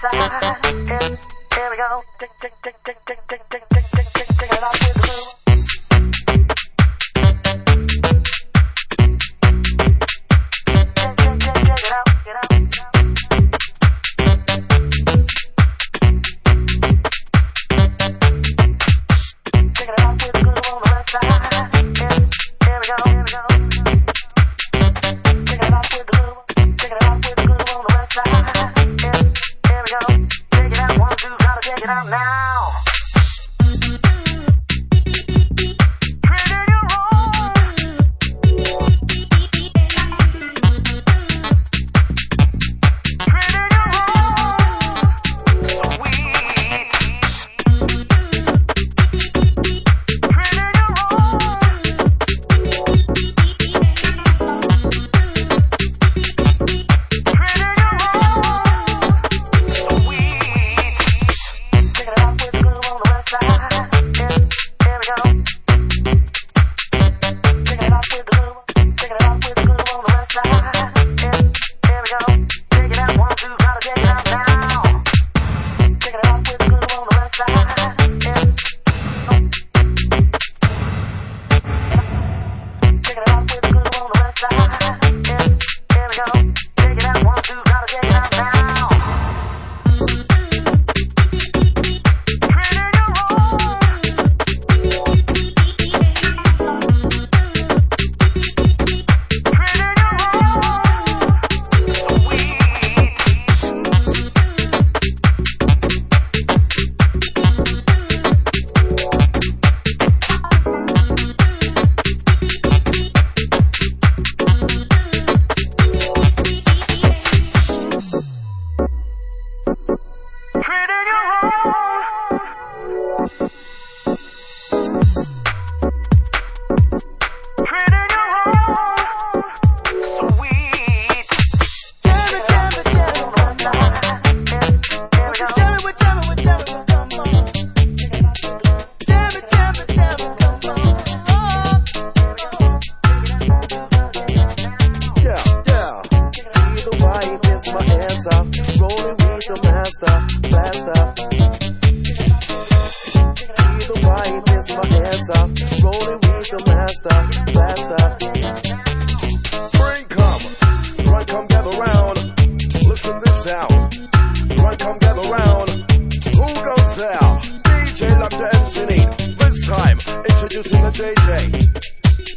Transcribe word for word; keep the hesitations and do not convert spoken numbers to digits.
side. Here, here we go. Tick, tick, tick, tick, tick, tick, tick, tick, tick, tick, tick it off with the groove. Tick, tick, tick, tick it out, get out. Tick it off with the groove on the left side. Here, here we go, here we go. Tick it off with the groove. Tick it off with the groove on the left side. Here, here we go. Take it out, one, two, gotta take it out now. D J Lock the M C, this time introducing the J J.